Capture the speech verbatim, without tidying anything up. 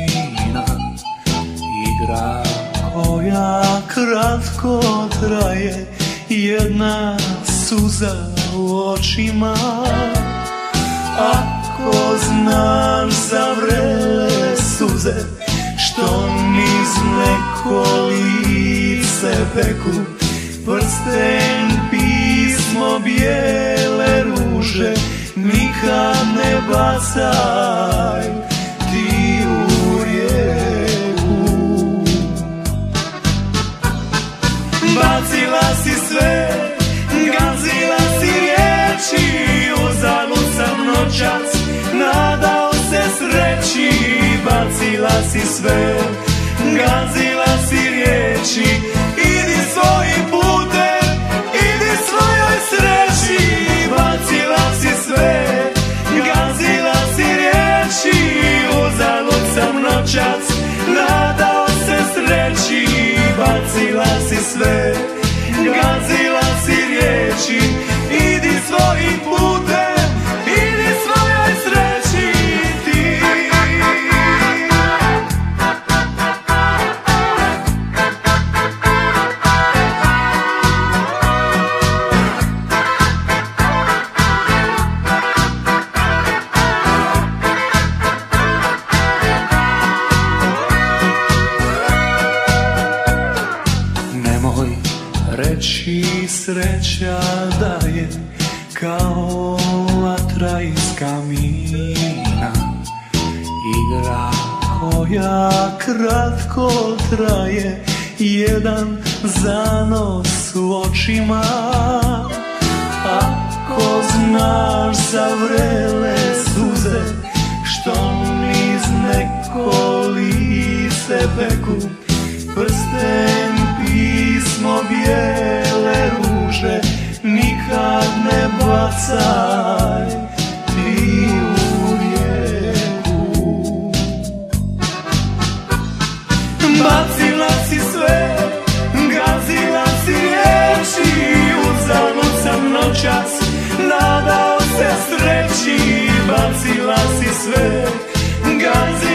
kamina. Igra koja kratko traje, jedna suza u očima. Ako znaš za vrele suze što niz neko lice peku, prsten, pismo, bijele ruže nikad ne bacaj ti u rijeku. Bacila si sve, gazila si riječi, uzalud sam noćas nadao se sreći. Bacila si sve, gazila si riječi, idi svojim putem, idi svojoj sreći. Bacila si sve, gazila si riječi, uzalud sam noćas nadao se sreći. Bacila si sve, gazila si riječi, idi svojim putem, idi svojoj sreći ti. Nemoj reći sreća da je kao vatra iz kamina, igra koja kratko traje, jedan zanos u očima. Ako znaš za vrele suze što niz neko lice peku, prsten, pismo, bijele ruže nikad ne bacaj ti u rijeku. Bacila si sve, gazila si riječi, uzalud sam noćas nadao se sreći. Bacila si sve, gazila